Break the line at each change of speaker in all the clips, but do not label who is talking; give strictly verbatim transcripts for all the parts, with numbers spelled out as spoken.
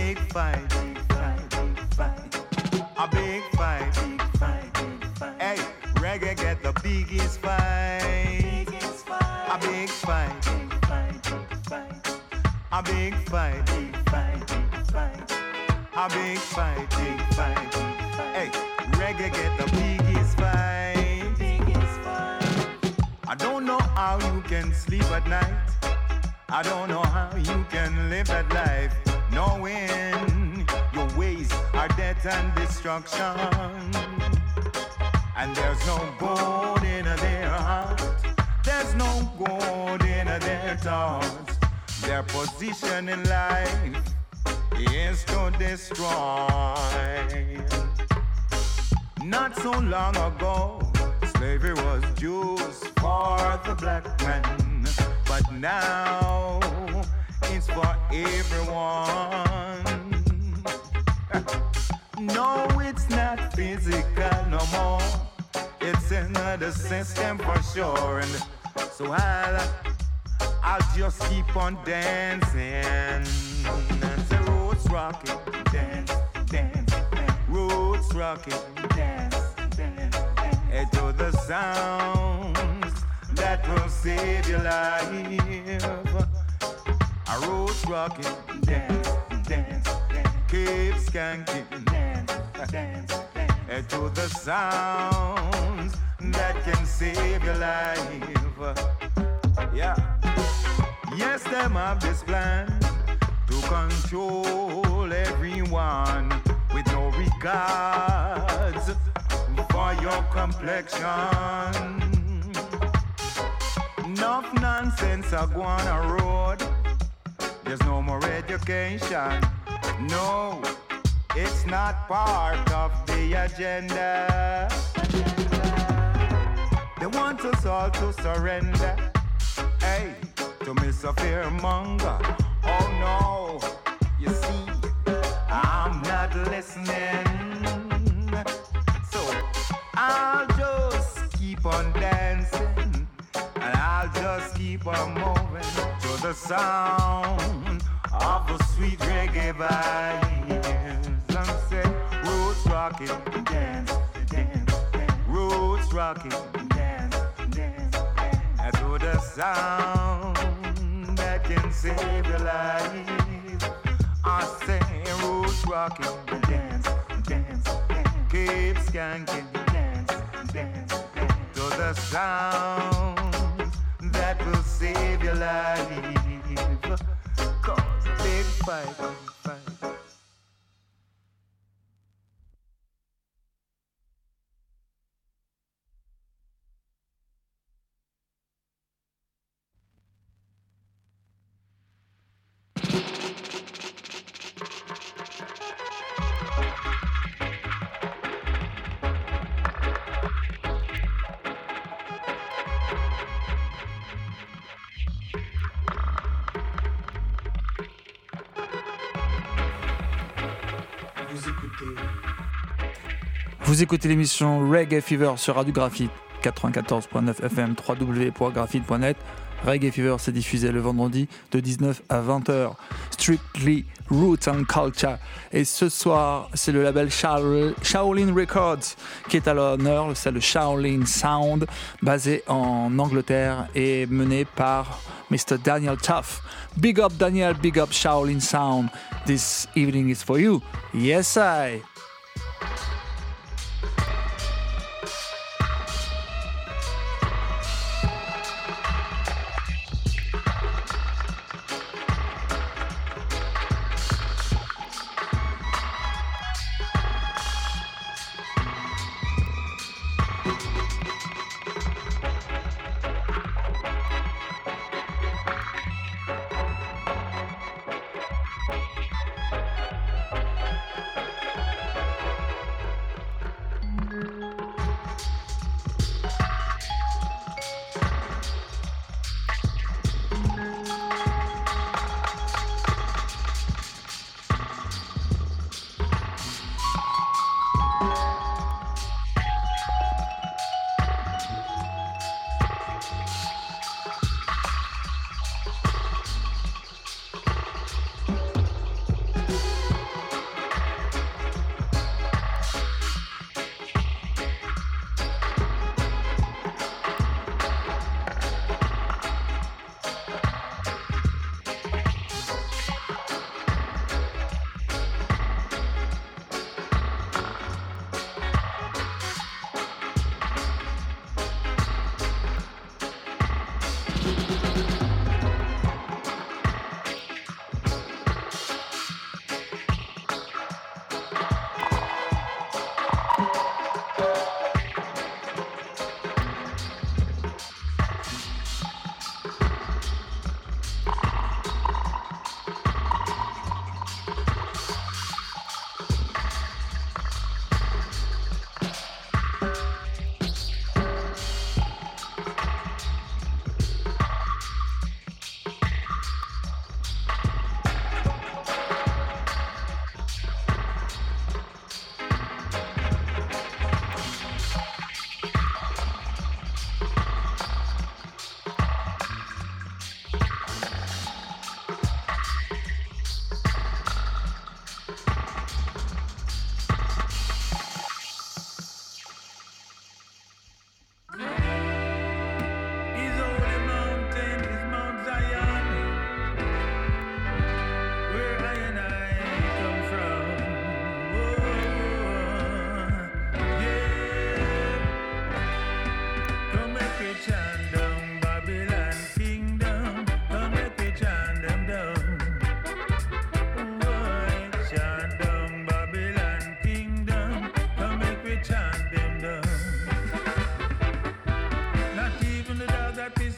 big fight, big fight, big fight. A big fight, big fight, big fight. Hey, reggae get the biggest fight. Biggest fight. A big fight, big fight, big fight. A big fight, big fight, big fight. A big fight, big fight, big fight. Hey, reggae get the biggest fight. Biggest fight. I don't know how you can sleep at night. I don't know how you can live that life, knowing your ways are death and destruction. And there's no gold in their heart, there's no gold in their thoughts. Their position in life is to destroy. Not so long ago, slavery was just for the black man, but now it's for everyone. No, it's not physical no more. It's another system for sure. And so I'll, I'll just keep on dancing. That's the roots rocking, dance, dance, dance. Roots rocking, dance, dance, dance. And to the sounds that will save your life. A roots rocking, dance, dance, dance. Keep skanking, dance, dance, dance. And to the sounds that can save your life. Yeah. Yes, them have this plan to control everyone with no regards for your complexion. Enough nonsense are going on a road. There's no more education. No, it's not part of the agenda. They want us all to surrender. Hey, to Mister Fearmonger. Oh no, you see, I'm not listening. So I'll just keep on dancing, and I'll just keep on moving to the sound of the sweet reggae vibes. And say, roots rocking, dance, dance, dance. Roots rocking, dance, dance, dance. And to the sound that can save your life. I say, roots rocking, dance, dance, dance. Keep skanking, dance, dance, dance. To the sound that will save your life. Cause a big fight, big fight.
Vous écoutez l'émission Reggae Fever sur Radio Graphite quatre-vingt-quatorze neuf F M, w w w point graphite point net. Reggae Fever s'est diffusé le vendredi de dix-neuf à vingt heures. Strictly Roots and Culture. Et ce soir, c'est le label Shaolin Records qui est à l'honneur. C'est le Shaolin Sound, basé en Angleterre et mené par Mister Daniel Tuff. Big up Daniel, big up Shaolin Sound. This evening is for you. Yes, I.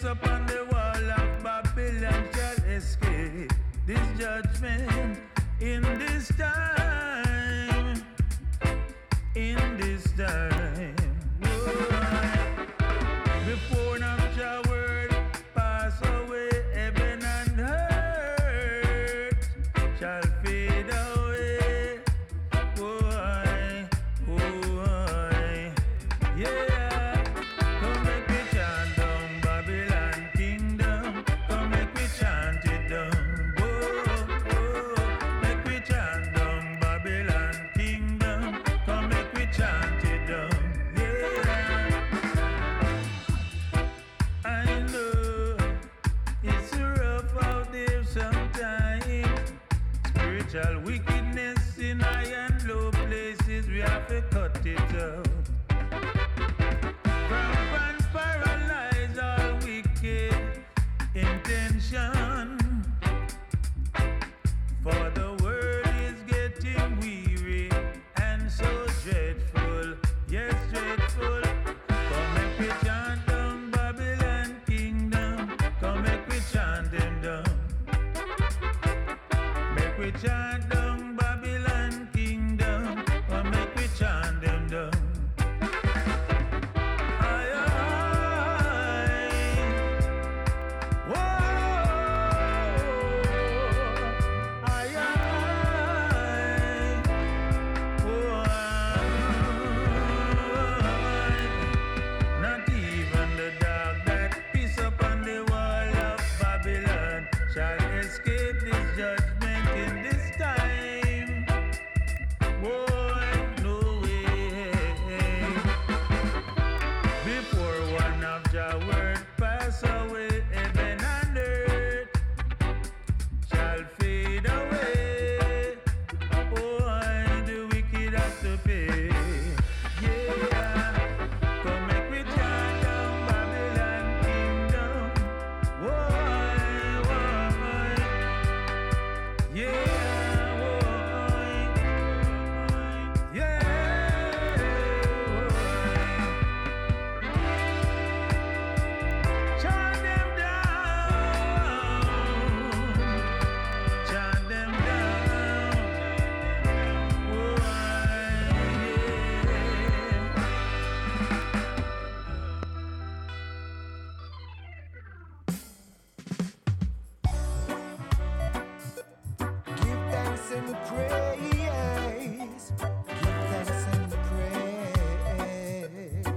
upon the wall of Babylon shall escape this judgment in this time, in this time. Whoa. Before not your word pass away, heaven and earth shall fade away. Whoa, whoa, yeah. Come make me chant down Babylon kingdom. Come make me chant it down. Whoa, whoa. Make me chant down Babylon kingdom. Come make me chant it down. Yeah. I know it's rough out there sometimes. Spiritual wickedness in high and low places, we have to cut it out. Cramp and paralyze all wicked intention. For the world is getting weary and so dreadful, yes, dreadful. Come make me chant down Babylon kingdom. Come make me chant them down. Make we chant down Babylon kingdom. Come make me chant them down. Aye, aye. Whoa. Aye, aye. Whoa. Not even the dog that piss upon the wall of Babylon shall escape this judgment in this time. Boy, no way. Before one of your word pass away, heaven and earth shall fade away. Boy, the wicked have to pay. Yeah, come make me chant down Babylon kingdom. Boy, boy, yeah, boy, yeah, boy. Chant them down, chant them down, boy,
Give thanks and praise. Give thanks and praise.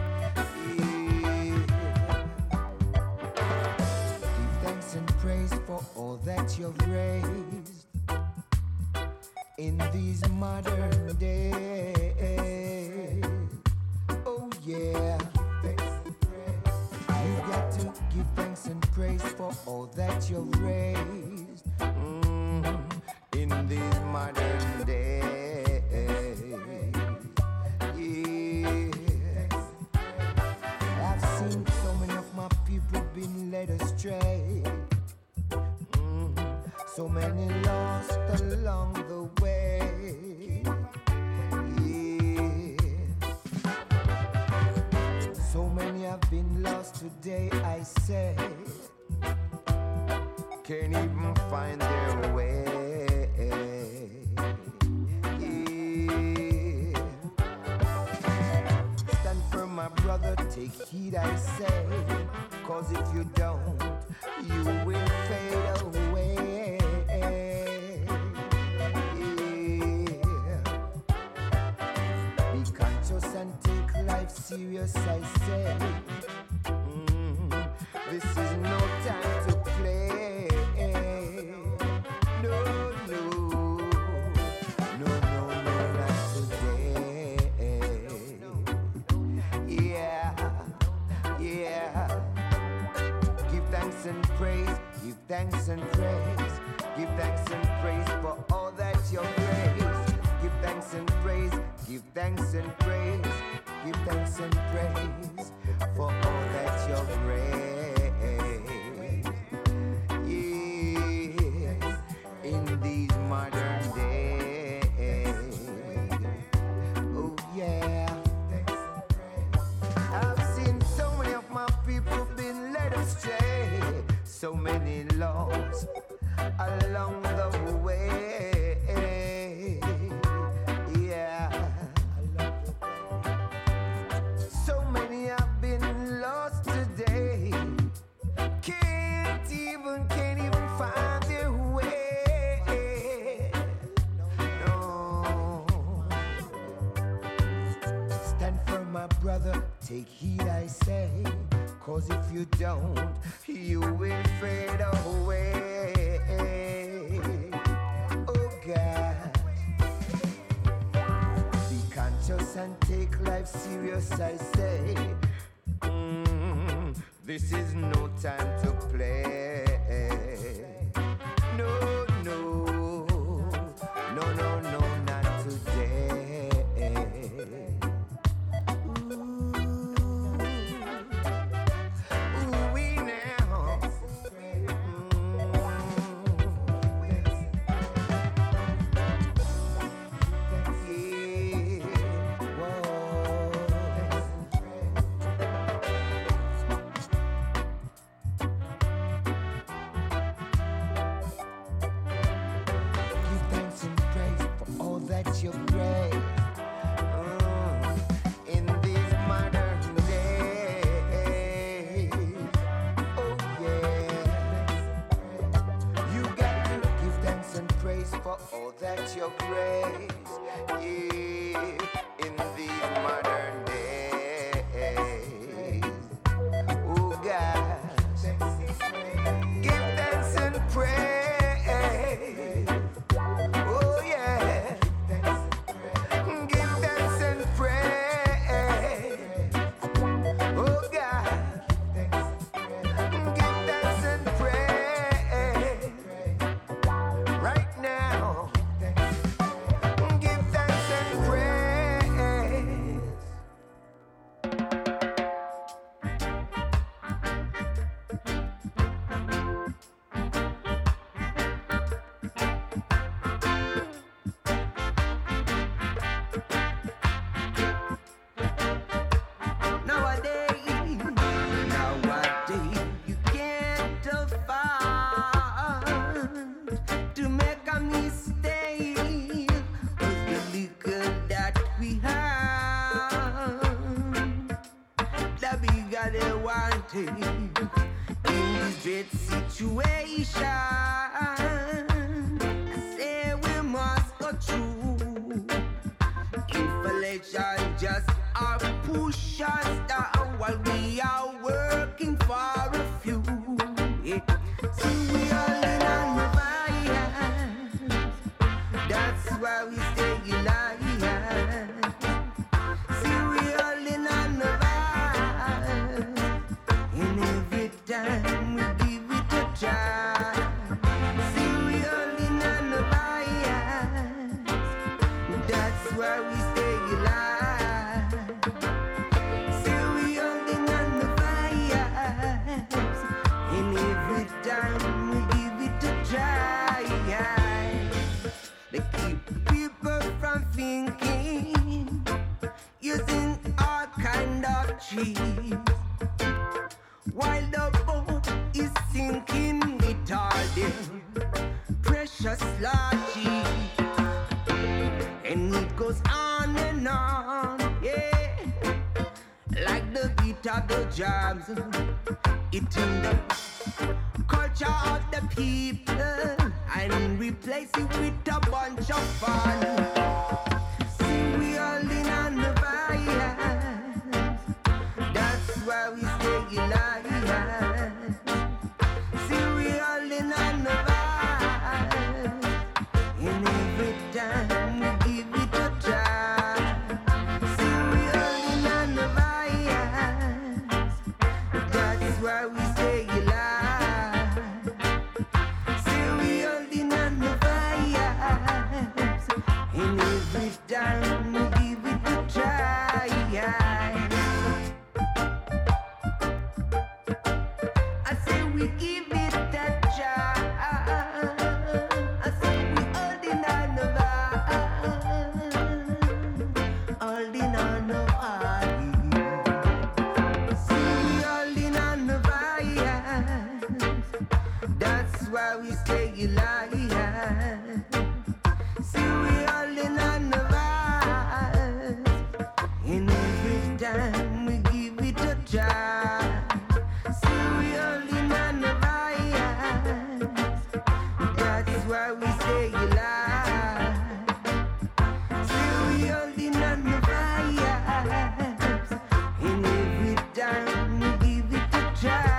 Give thanks and praise for all that you've raised in these modern days. Oh yeah. You've got to give thanks and praise for all that you've raised. Mm, in these modern days. Yeah. I've seen so many of my people been led astray. Mm, so many lost along the way. Yeah. So many have been lost today, I say. Can't even find their way. Yeah. Stand firm, my brother, take heed, I say. Cause if you don't, you will fade away. Yeah. Be conscious and take life serious, I say. Mm, this is no time to play. No, no, no, no, no, not today. Yeah, yeah. Give thanks and praise, give thanks and praise, give thanks and praise for all that you've raised. Give thanks and praise, give thanks and praise, give thanks and praise for all that you've raised. Yes, in these modern days. Oh yeah. I've seen so many of my people been led astray. so many lost along the way. Yeah, so many have been lost today. Can't even, can't even find their way. No. Stand firm, my brother, take heed, I say. Cause if you don't, you will fade away. Oh God. Be conscious and take life serious, I say. Mm, this is no time to play. No, no, no, no, no, not today. Time we give it a try. to try. See, we holding on the vibes. That's why we stay alive. See, we holding on the vibes. And every time we give it a try.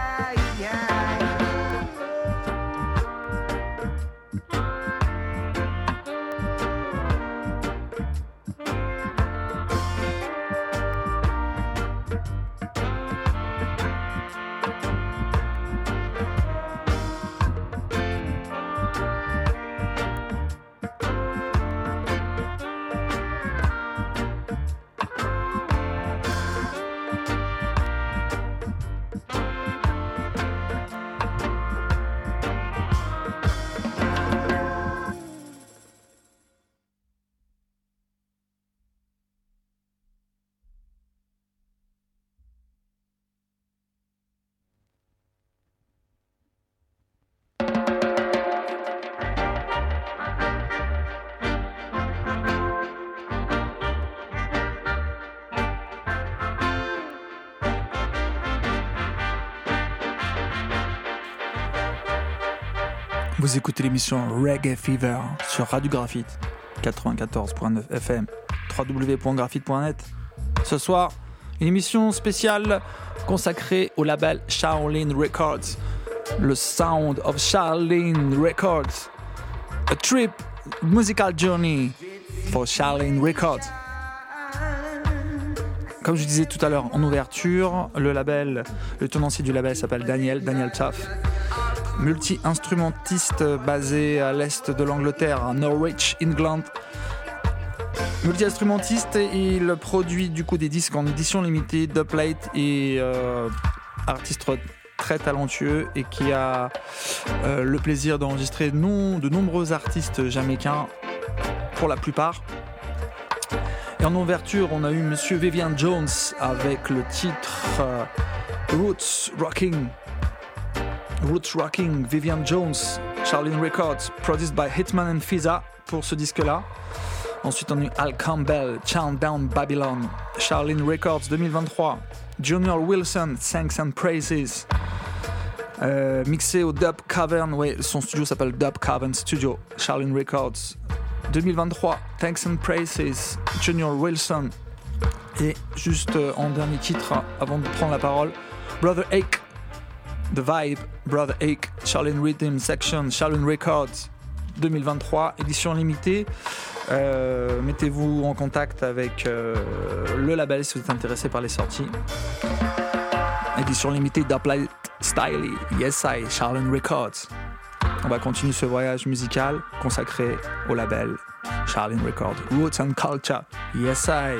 Vous écoutez l'émission Reggae Fever sur Radio Graphite quatre-vingt-quatorze point neuf F M, w w w point graphite point net. Ce soir, une émission spéciale consacrée au label Shaolin Records, le Sound of Shaolin Records, a trip musical journey for Shaolin Records. Comme je disais tout à l'heure en ouverture, le label, le tenancier du label s'appelle Daniel, Daniel Tuff. Multi-instrumentiste basé à l'est de l'Angleterre, à Norwich, England. Multi-instrumentiste, il produit du coup des disques en édition limitée, dubplate et euh, artiste très talentueux et qui a euh, le plaisir d'enregistrer non, de nombreux artistes jamaïcains pour la plupart. Et en ouverture, on a eu Monsieur Vivian Jones avec le titre euh, Roots Rocking. Roots Rocking, Vivian Jones, Shaolin Records, produced by Hitman and Fisa pour ce disque-là. Ensuite, on a eu Al Campbell, Chant Down Babylon, Shaolin Records deux mille vingt-trois. Junior Wilson, Thanks and Praises, euh, mixé au Dub Cavern, ouais, son studio s'appelle Dub Cavern Studio, Shaolin Records deux mille vingt-trois. Thanks and Praises, Junior Wilson. Et juste euh, en dernier titre, avant de prendre la parole, Brother Ake. The Vibe, Brother Ake, Shaolin Rhythm Section, Shaolin Records deux mille vingt-trois, édition limitée. Euh, mettez-vous en contact avec euh, le label si vous êtes intéressé par les sorties. Édition limitée d'Uplight Style, Yes I, Shaolin Records. On va continuer ce voyage musical consacré au label Shaolin Records. Roots and Culture, Yes I.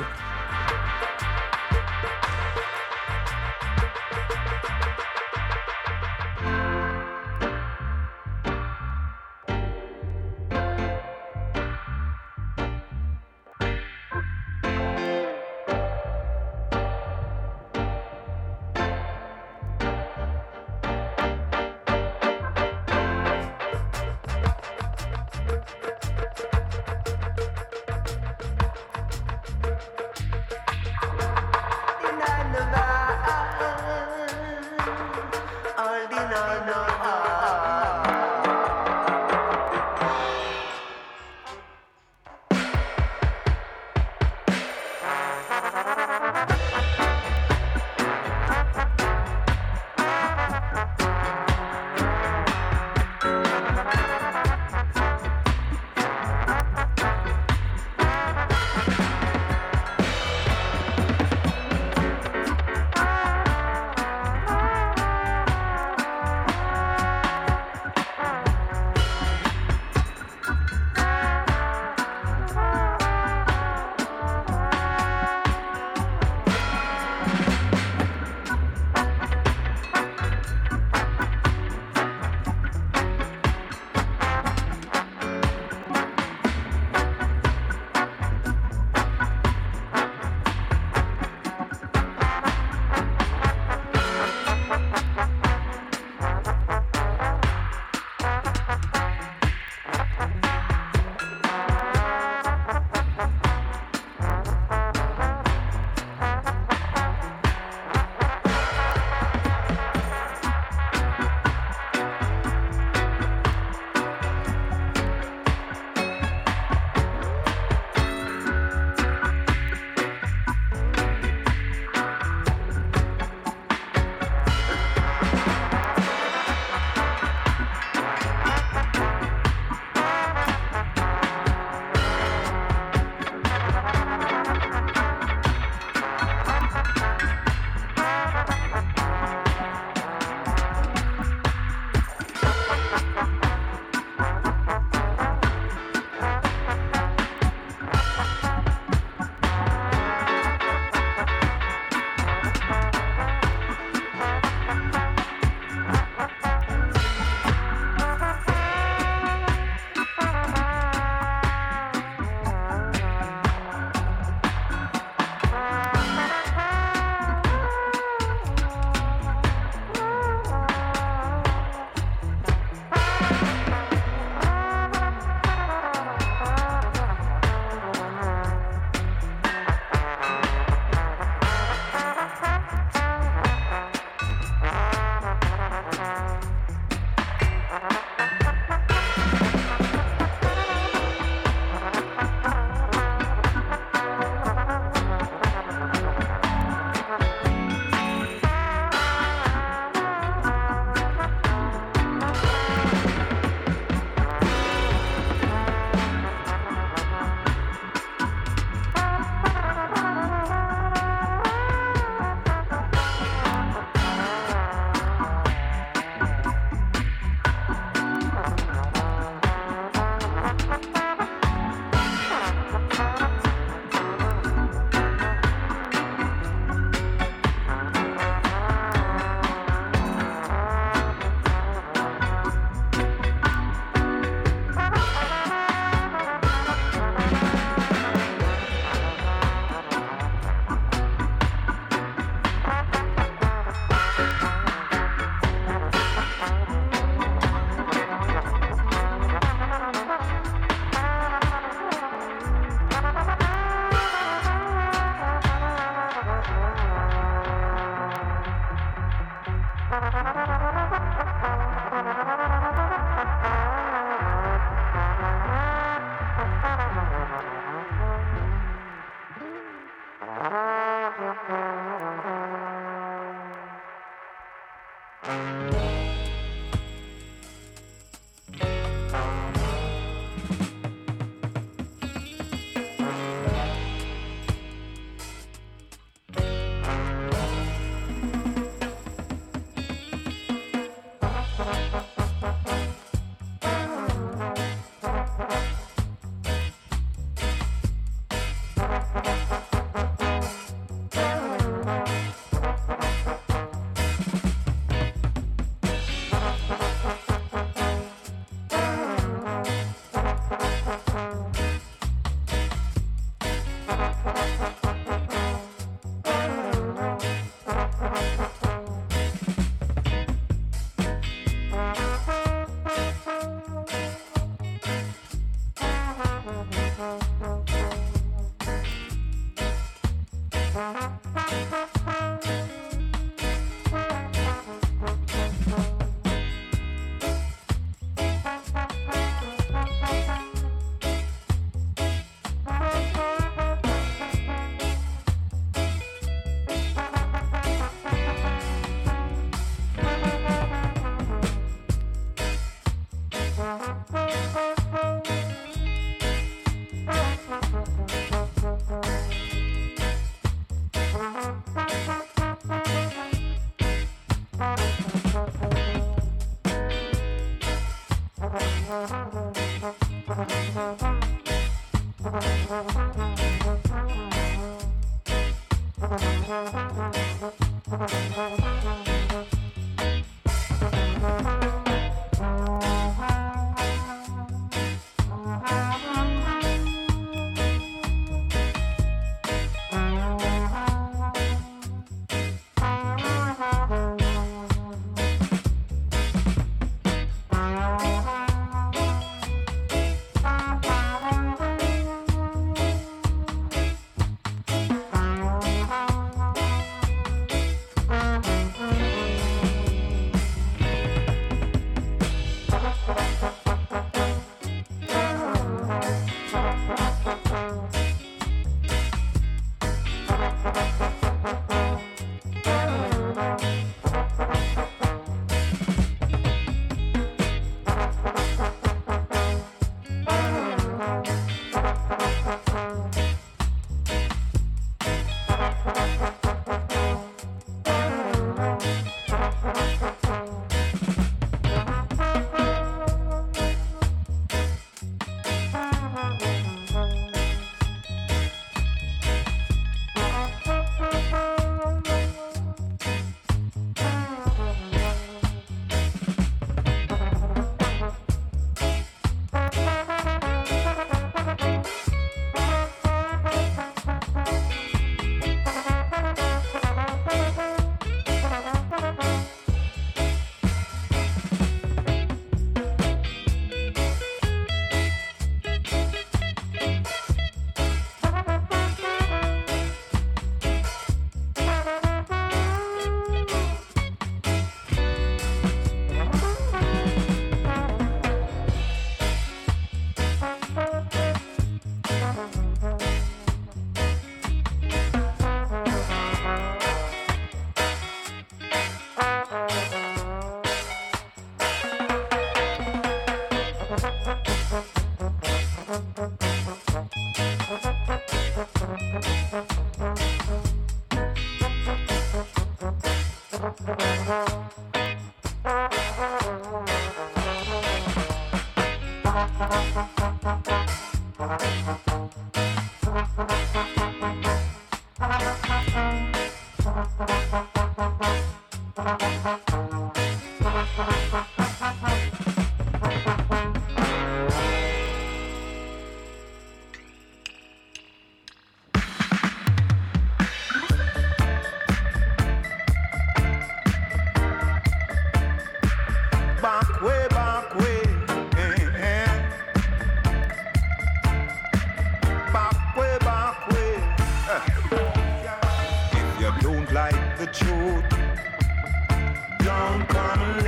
Don't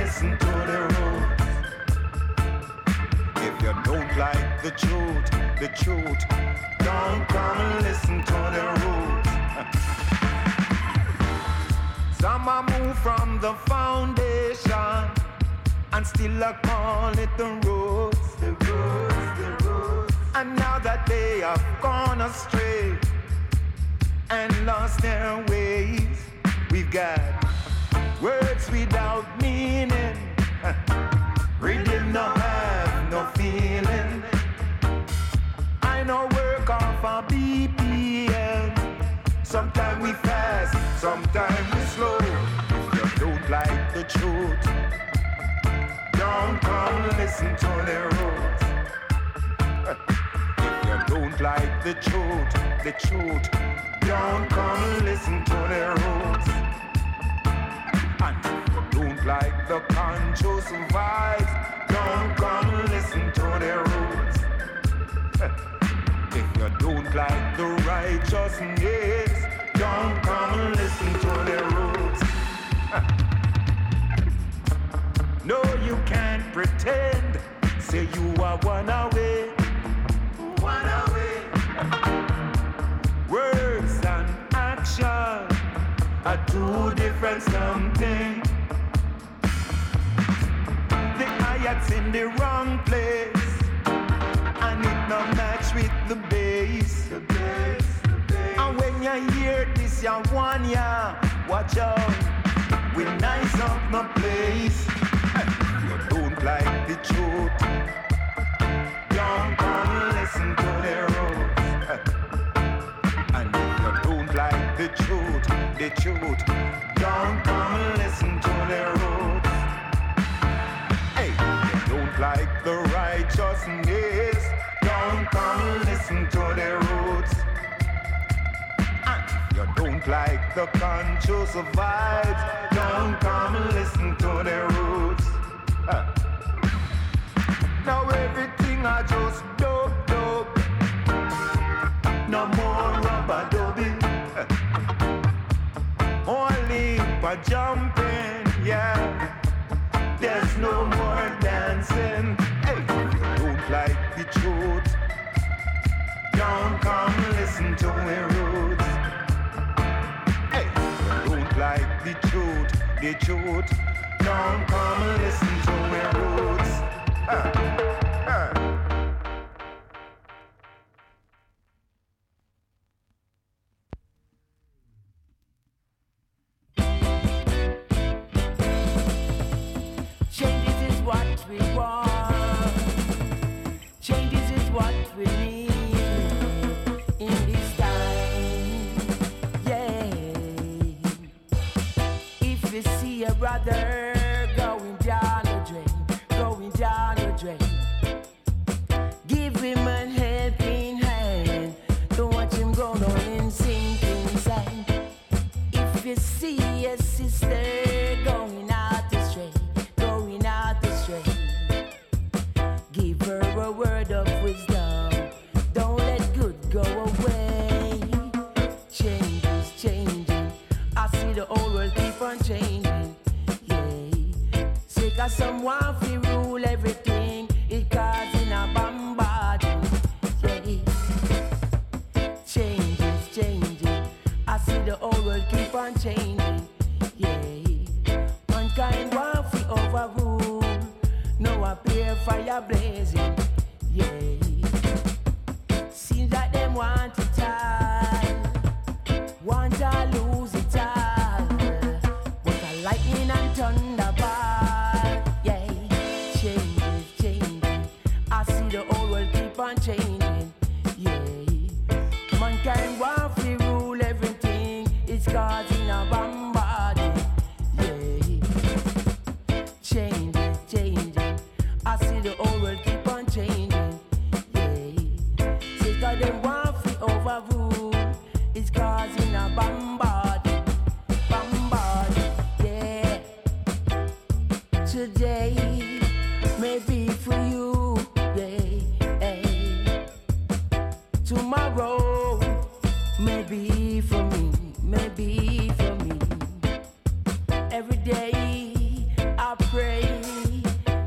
listen to the roots. If you don't like the truth, the truth, don't come and listen to the roots. Some are moved from the foundation and still I call it the roots, the roots, the roots. And now that they have gone astray and lost their ways, we've got words without meaning. Rhythm no have no feeling. I know work off a B P M. Sometimes we fast, sometimes we slow. If you don't like the truth, don't come listen to the roots. If you don't like the truth, the truth, don't come listen to the roots. And if you don't like the conscious vibes, don't come listen to the roots. If you don't like the righteousness, don't come listen to the roots. No, you can't pretend. Say you are one away, one away. Words and action are two different something. The hi-hat's in the wrong place, and it no match with the bass. The bass, the bass. And when you hear this, you want ya, watch out. We nice up the place. If you don't like the truth, don't come listen to the roots. And if you don't like the truth, the truth, don't come listen to the roots. Hey, if you don't like the righteousness, don't come listen to the roots. And if you don't like the conscious vibes, don't come listen to the roots. Uh. Now everything I just dope dope. No more rubber dubbing. Uh. Only for jumping, yeah. There's no more dancing. Hey, if you don't like the truth, don't come listen to the roots. Hey, if you don't like the truth, the truth, don't come listen to the roots. Uh, uh.
Changes is what we want. Changes is what we need in this time. Yeah. If you see a brother going down the drain, going down the drain, give him a helping hand. Don't watch him go down in sinking sand. If you see a sister going out astray, going out astray, give her a word of wisdom. Don't let good go away. Change is changing. I see the whole world keep on changing. Yeah. Say cause someone fi rule everything. It causing a bombarding. Yeah. Change is changing. I see the whole world keep on changing. Yeah. Mankind want fi overrule. No appear fire blazing. Yeah. Seems like them want it all. Want to lose it all. But a lightning and thunder ball. Yeah. Change is changing. I see the whole world keep on changing. Yeah. Mankind want to rule everything. It's causing a bombarding. Yeah. Change is changing. I see the whole world keep on changing. Yeah. Say cause them want to overrule. It's causing a bombarding. Bombarding. Yeah. Today may be for you. Yeah. Hey. Tomorrow may be for me. May be for me. Every day I pray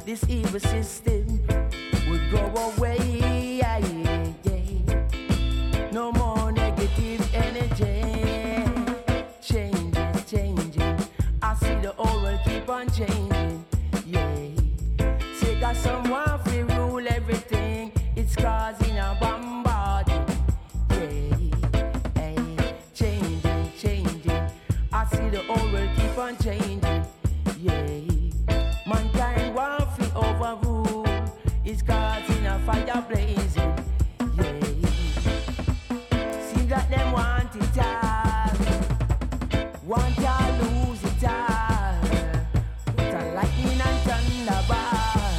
this evil system would go away. Yeah, yeah, yeah. No more negative energy. Changes, changing. I see the whole world keep on changing. Yeah. Say got someone to rule everything. It's causing a bombarding. Yeah. Hey. Changing, changing. I see the whole world keep on changing. Yeah. Mankind want to overrule. It's causing a fire blazing. Yeah. See that them want it all. Want to lose it all. With a lightning and thunderball.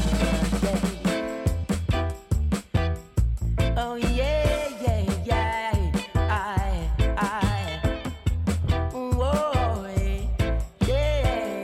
Yeah. Oh yeah, yeah, yeah. I, I. Whoa, yeah.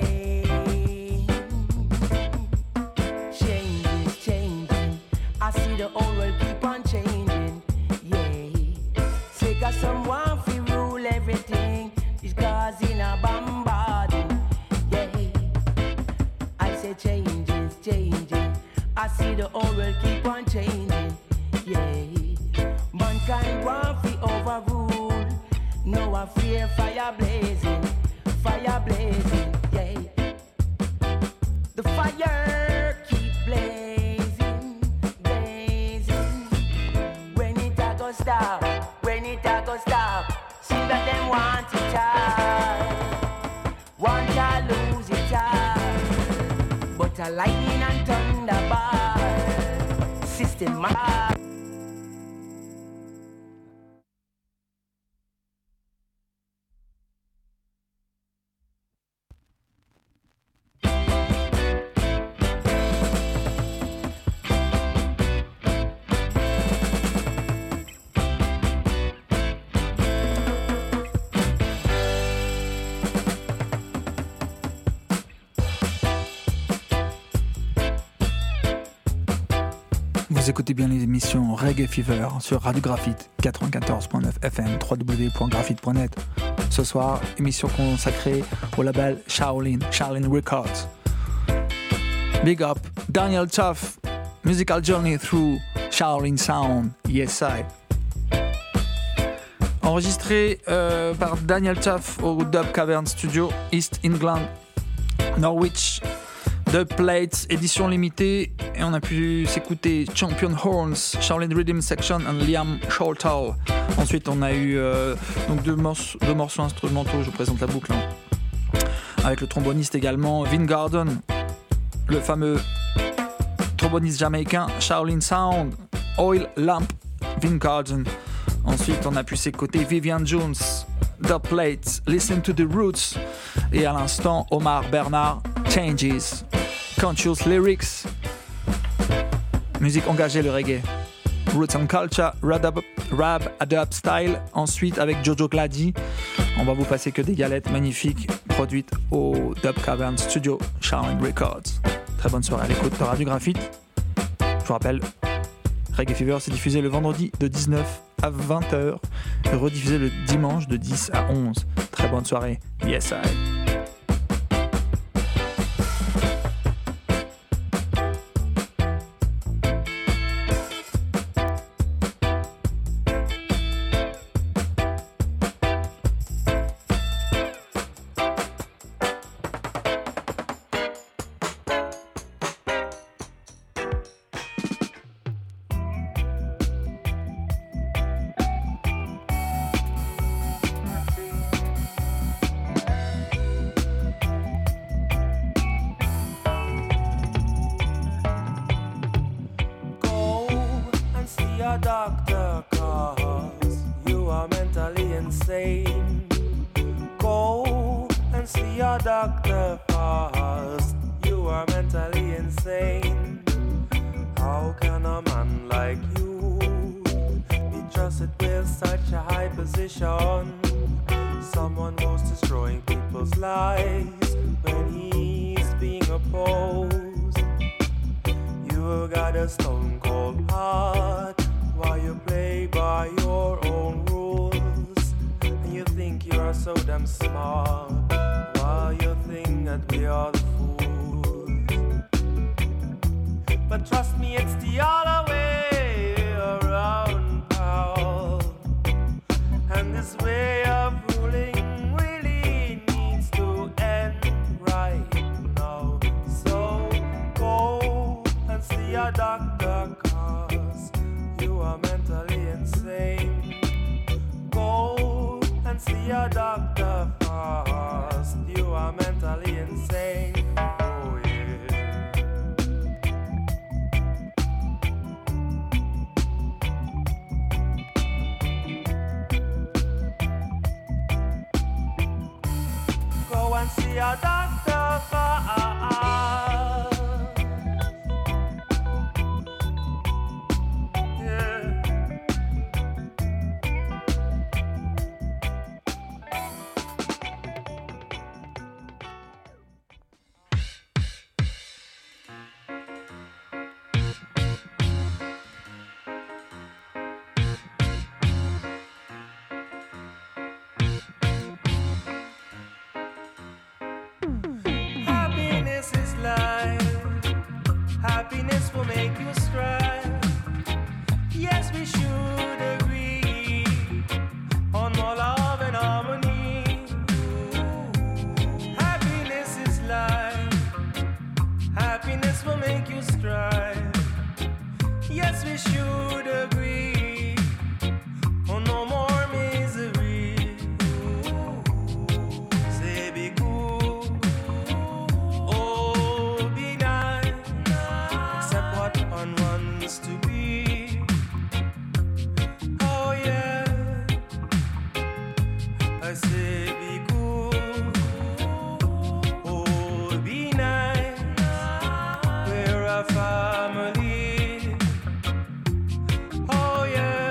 Changes, changing. I see the whole world keep on changing. Yeah. Say got someone to rule everything. It's causing a bombarding. Yeah. I say changes, changing. I see the whole world keep on changing. Yeah. Mankind want to overrule. No I fear fire blazing. Fire blazing. Yeah. The fire keep blazing, blazing. When it a go stop, when it a go stop. See that them want it all, want to lose it all. But a lightning and thunderball system.
Vous écoutez bien l'émission Reggae Fever sur Radio Graphite quatre-vingt-quatorze point neuf F M, w w w point graphite point net. Ce soir, émission consacrée au label Shaolin, Shaolin Records. Big up Daniel Tough, Musical Journey Through Shaolin Sound, Yes I. Enregistré euh, par Daniel Tough au Dub Cavern Studio, East England, Norwich. Dub Plates, édition limitée, et on a pu s'écouter Champion Horns, Shaolin Rhythm Section and Liam Shortall. Ensuite, on a eu euh, donc deux, morceaux, deux morceaux instrumentaux, je vous présente la boucle, hein. Avec le tromboniste également, Vin Garden, le fameux tromboniste jamaïcain, Shaolin Sound, Oil Lamp, Vin Garden. Ensuite, on a pu s'écouter Vivian Jones, Dub Plates, Listen to the Roots, et à l'instant, Omar Bernard, Changes, Conscious Lyrics, musique engagée, le reggae, Roots and Culture, Rab, Rab Adab Style. Ensuite, avec Jojo Glady, on va vous passer que des galettes magnifiques produites au Dub Cavern Studio, Shaolin Records. Très bonne soirée à l'écoute de Radio Graphite. Je vous rappelle, Reggae Fever, c'est diffusé le vendredi de dix-neuf à vingt heures et rediffusé le dimanche de dix à onze. Très bonne soirée. Yes, I.
Doctor, cause you are mentally insane. Go and see a doctor fast. You are mentally insane. How can a man like you be trusted with such a high position? Someone who's destroying people's lives when he's being opposed. You got a stone cold heart. While you play by your own rules, and you think you are so damn smart, while you think that we are the fools. a doctor, cause you are mentally insane. Go and see a doctor fast. You are mentally insane. Oh yeah. Go and see a doctor fast. Happiness is life. Happiness will make you strive. Yes, we should agree on more love and harmony. Happiness is life. Happiness will make you strive. Yes, we should agree on no more misery. Say be cool. Oh, be nice. Accept what one wants to be. Oh yeah. I say be cool. Oh, be nice. We're a family. Oh yeah.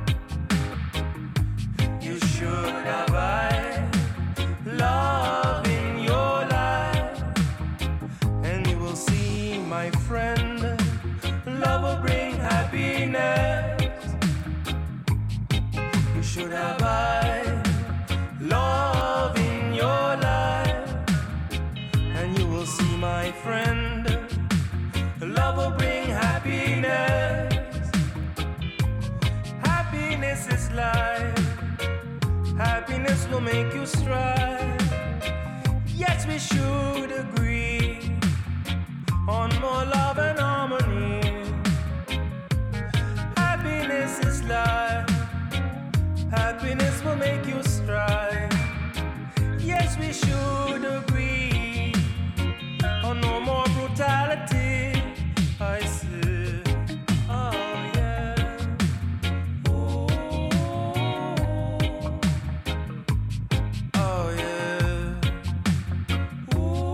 You should have I love in your life, and you will see, my friend, love will bring happiness. You should have I love in your life, and you will see, my friend, love will bring happiness. Happiness is life. Happiness will make you strive. Yes, we should agree on more love and harmony. Happiness is life. Happiness will make you strive. Yes, we should agree on no more brutality. I say, oh yeah. Ooh. Oh yeah. Ooh.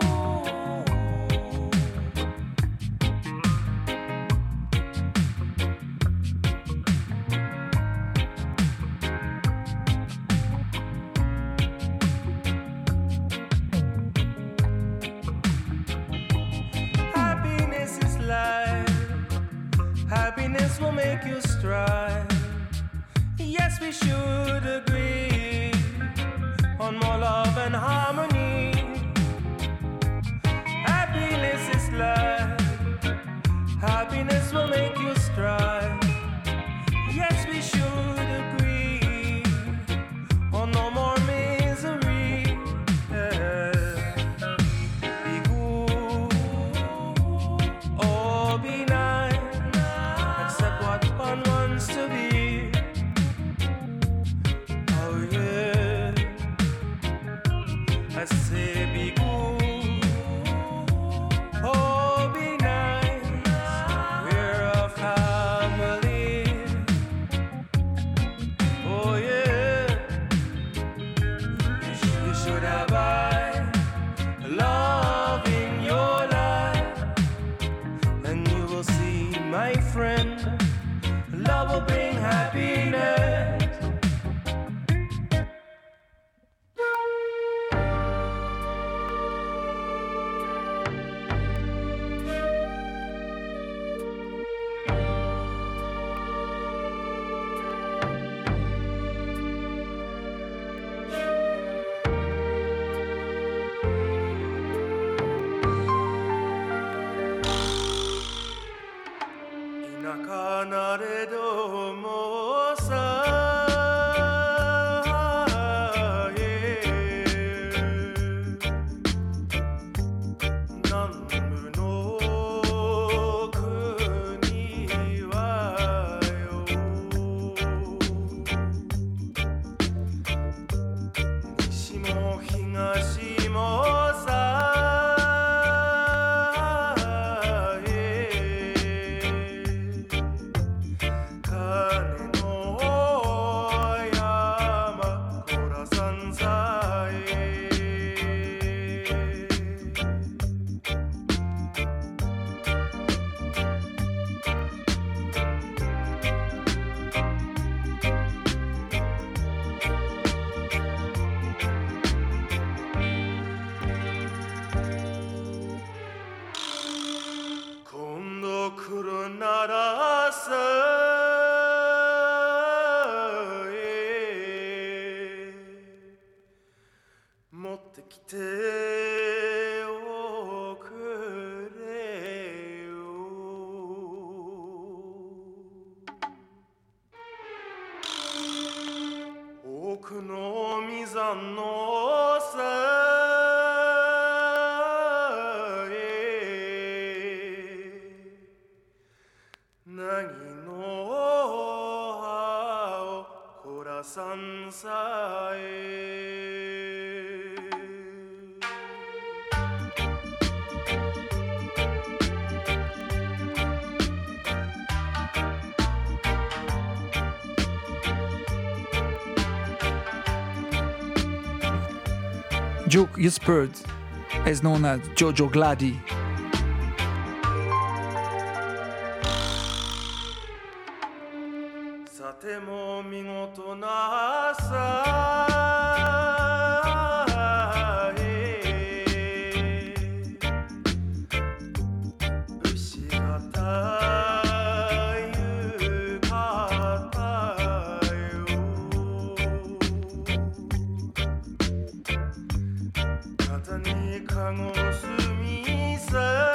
Happiness is life. Happiness will make you strive. Yes, we should agree on more love and harmony. Happiness is life. Happiness will make you strive. Yes, we should agree on no more misery. Yeah. Be cool. Oh, be nice. Accept what one wants to be. 산사에
Duke Uspert is known as Jojo Glady.
さても見事な朝へ牛方ゆかたよ肩にかごすみさ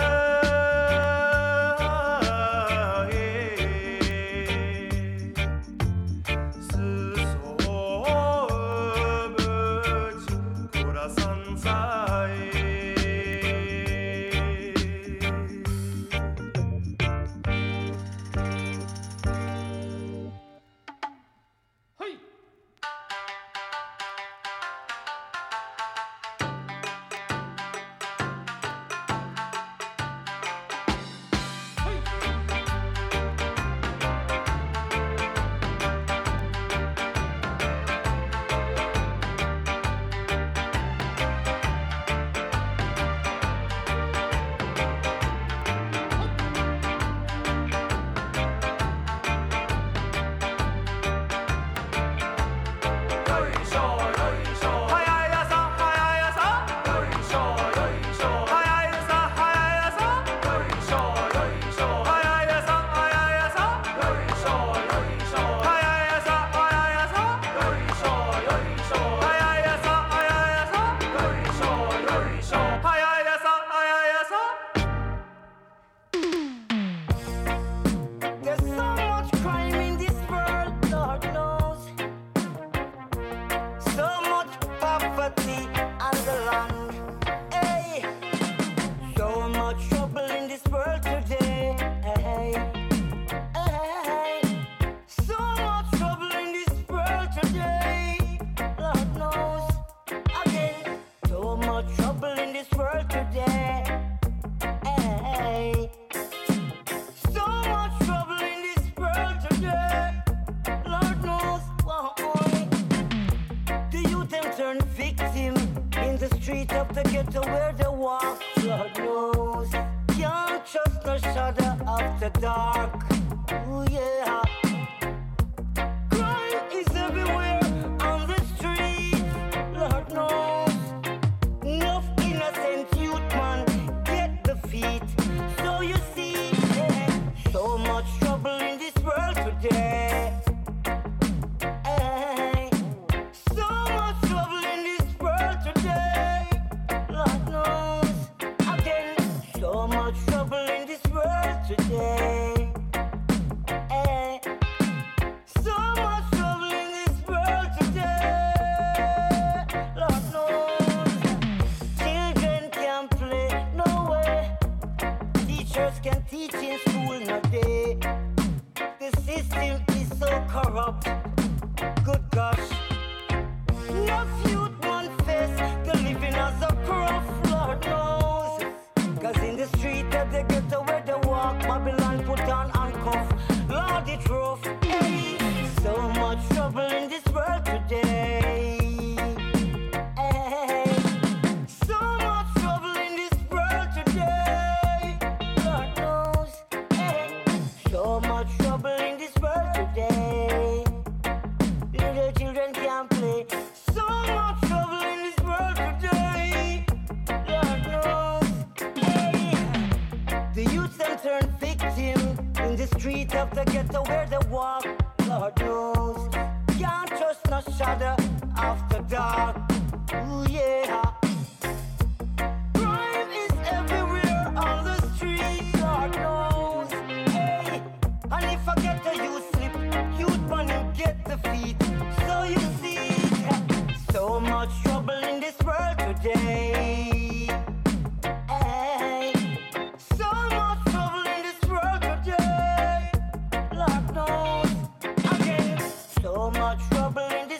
Trouble in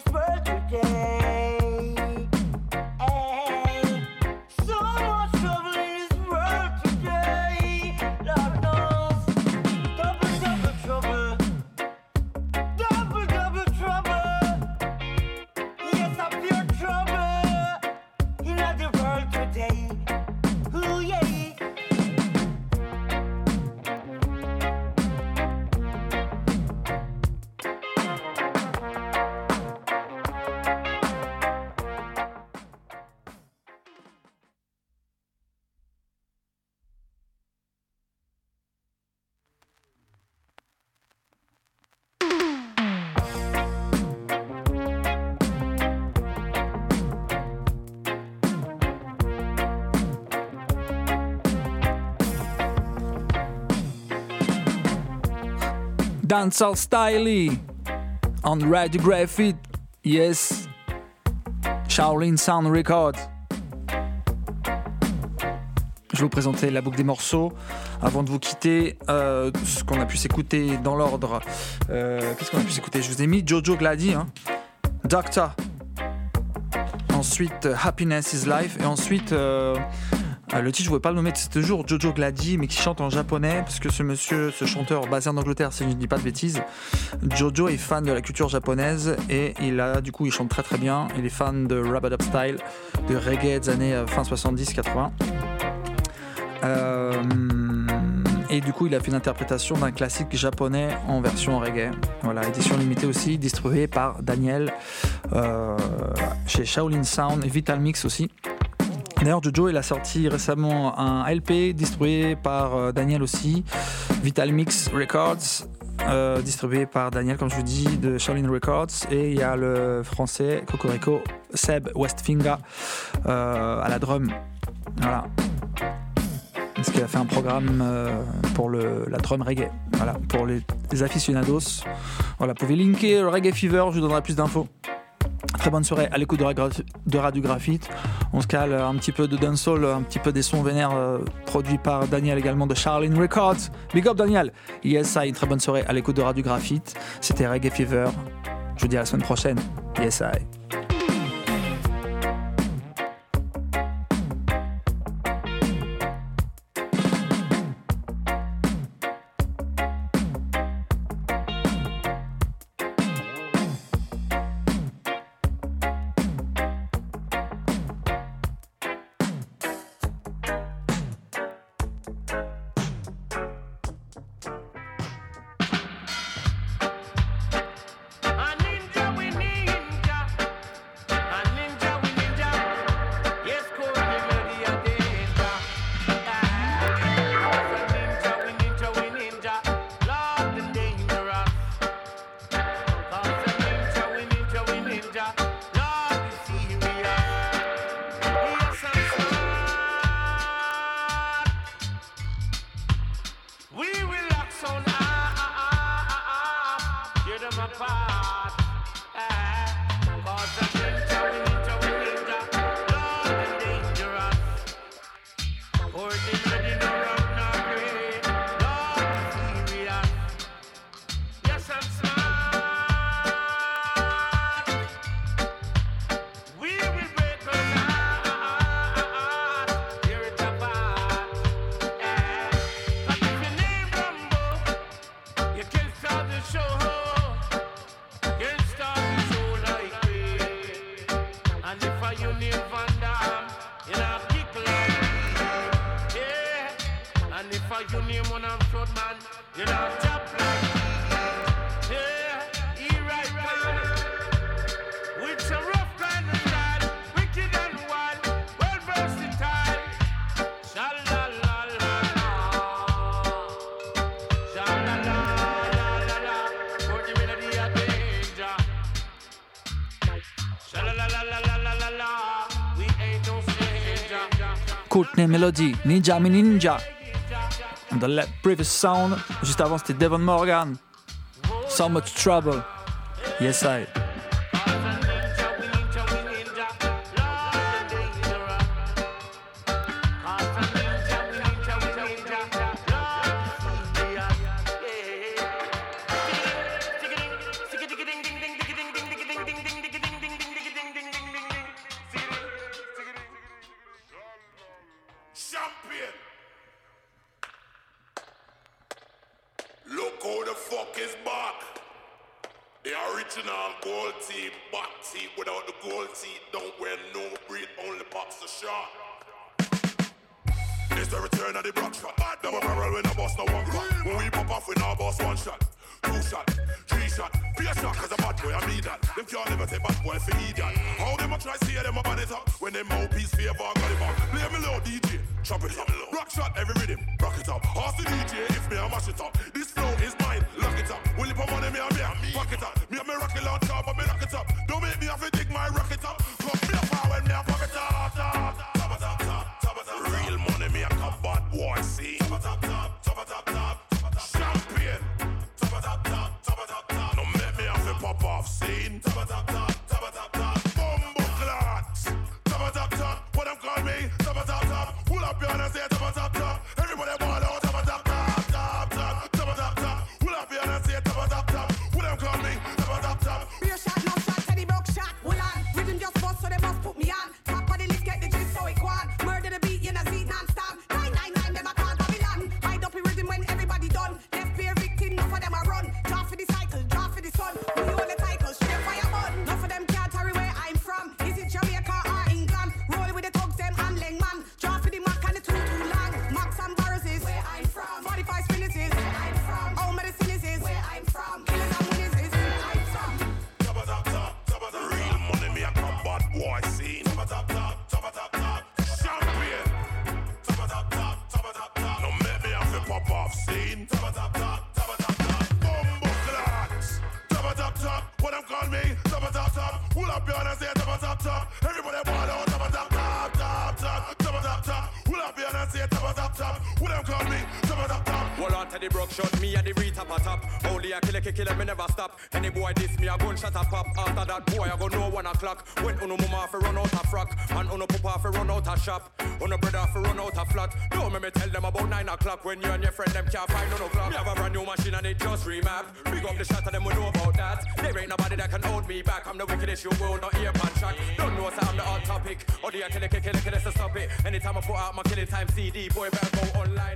Dancehall Style on Radio Graffiti. Yes. Shaolin Sound Records. Je vais vous présenter la boucle des morceaux. Avant de vous quitter, euh, ce qu'on a pu s'écouter dans l'ordre. Euh, qu'est-ce qu'on a pu s'écouter? Je vous ai mis Jojo Glady, hein. Doctor. Ensuite, euh, Happiness is Life. Et ensuite, euh, euh, le titre, je ne voulais pas le nommer de ce jour, Jojo Glady, mais qui chante en japonais, parce que ce monsieur, ce chanteur basé en Angleterre, si je ne dis pas de bêtises, Jojo est fan de la culture japonaise et il a, du coup, il chante très très bien. Il est fan de Rub-a-Dub Style, de reggae des années euh, fin soixante-dix quatre-vingts. Euh, et du coup il a fait une interprétation d'un classique japonais en version reggae, voilà, édition limitée aussi, distribuée par Daniel euh, chez Shaolin Sound et Vital Mix aussi. D'ailleurs Jojo il a sorti récemment un L P distribué par euh, Daniel aussi, Vital Mix Records, euh, distribué par Daniel comme je vous dis de Shaolin Records, et il y a le français Cocorico Seb Westfinger euh, à la drum, voilà. Parce qu'il a fait un programme euh, pour le, la drum reggae, voilà, pour les, les aficionados. Voilà, vous pouvez linker Reggae Fever, je vous donnerai plus d'infos. Très bonne soirée à l'écoute de, Ragra- de Radio Graffiti. On se cale un petit peu de dancehall, un petit peu des sons vénères euh, produits par Daniel également de Shaolin Records. Big up Daniel. Yes, I, une très bonne soirée à l'écoute de Radio Graffiti. C'était Reggae Fever. Je vous dis à la semaine prochaine. Yes, I. Courtney Melody, Ninja Mi Ninja. Dans le previous sound, juste avant c'était Devon Morgan. So Much Trouble. Yes, I.
Top, top, top, top, top, top, champion. Top, top, top. up here and say top top top. Who them call me? Top top top.
Hold on to the broke shot, me and the retap a top. Only a killer kill him, me never stop. Any boy diss me, a gunshot a pop. After that boy, I go know one o'clock. When uno mama fi run out a frock, and uno papa fi run out a shop, uno brother fi run out a flat. Don't me me tell them about nine o'clock. When you and your friend them can't find no clock. Me have a brand new machine and it just remap. Big up the shot of them, we know about that. There ain't nobody that can hold me back. I'm the wickedest you will not hear pan shot. Don't know so I'm the hot topic. Or the killer killer killer to stop it. Anytime I put out my killing time C D, boy better go online.